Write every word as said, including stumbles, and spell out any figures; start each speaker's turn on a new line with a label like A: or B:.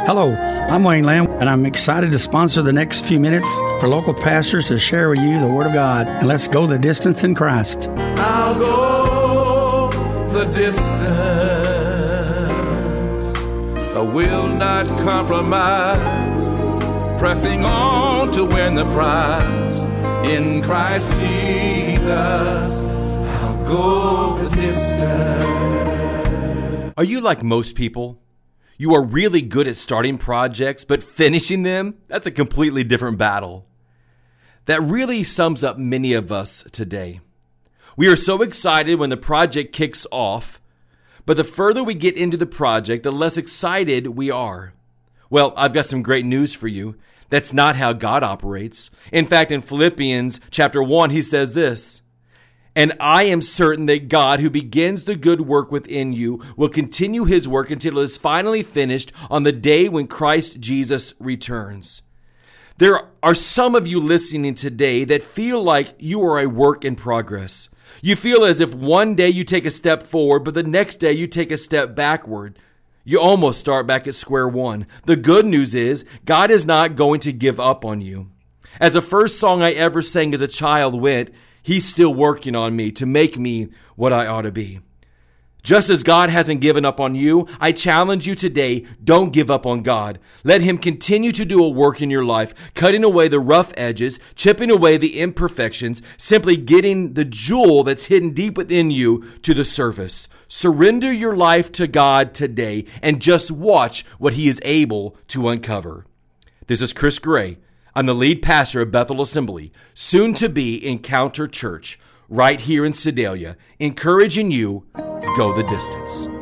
A: Hello, I'm Wayne Lamb, and I'm excited to sponsor the next few minutes for local pastors to share with you the Word of God. And let's go the distance in Christ.
B: I'll go the distance. I will not compromise. Pressing on to win the prize. In Christ Jesus, I'll go the distance.
C: Are you like most people? You are really good at starting projects, but finishing them, that's a completely different battle. That really sums up many of us today. We are so excited when the project kicks off, but the further we get into the project, the less excited we are. Well, I've got some great news for you. That's not how God operates. In fact, in Philippians chapter one, he says this, "And I am certain that God, who begins the good work within you, will continue his work until it is finally finished on the day when Christ Jesus returns." There are some of you listening today that feel like you are a work in progress. You feel as if one day you take a step forward, but the next day you take a step backward. You almost start back at square one. The good news is God is not going to give up on you. As the first song I ever sang as a child went, "He's still working on me to make me what I ought to be." Just as God hasn't given up on you, I challenge you today, don't give up on God. Let him continue to do a work in your life, cutting away the rough edges, chipping away the imperfections, simply getting the jewel that's hidden deep within you to the surface. Surrender your life to God today and just watch what he is able to uncover. This is Chris Gray. I'm the lead pastor of Bethel Assembly, soon to be Encounter Church, right here in Sedalia, encouraging you, go the distance.